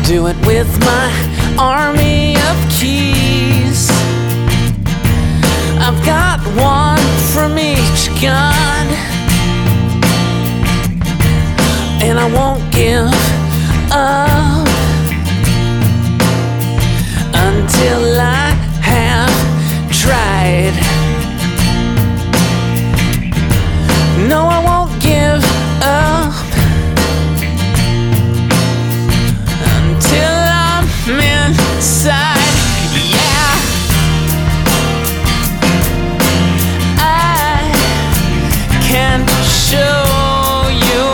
do it with my army of keys. I've got one from each gun, and I won't give up until I have tried. No, I won't give up until I'm inside. Yeah, I can show you.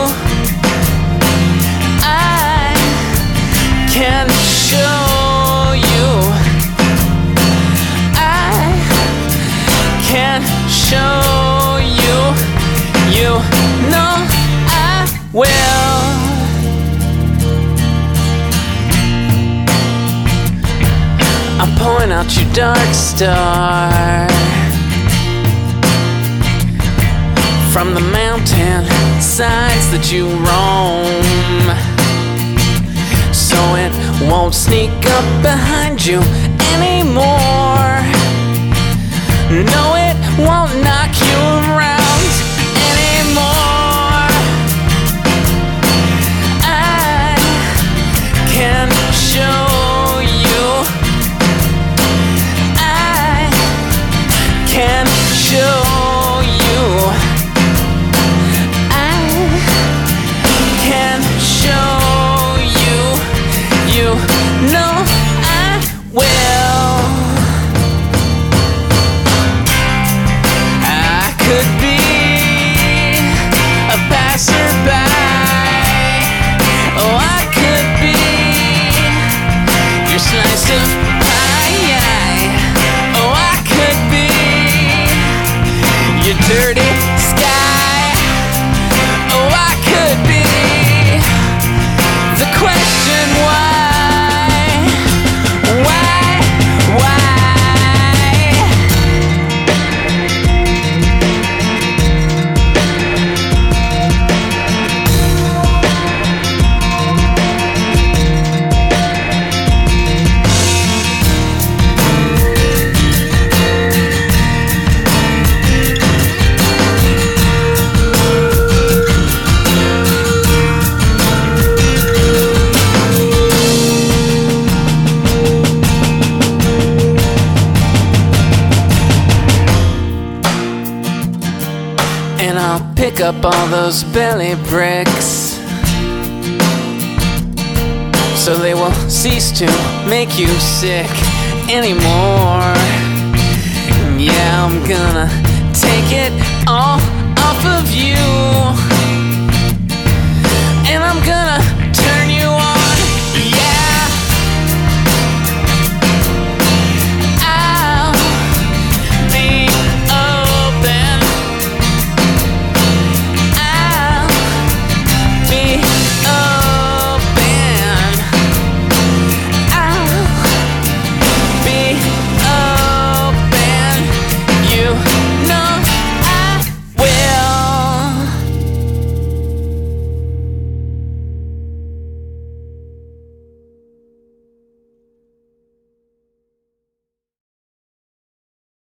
I can show you. I can show you. You know I will. I point out your dark star from the mountain sides that you roam, so it won't sneak up behind you anymore. No, it won't knock you around anymore. I can show you. I can show you. I can show you. You know I will. I could be a passerby. Oh, I could be your slice of pie. Oh, I could be your dirty sky. Oh, I could be the question why. And I'll pick up all those belly bricks, so they will cease to make you sick anymore.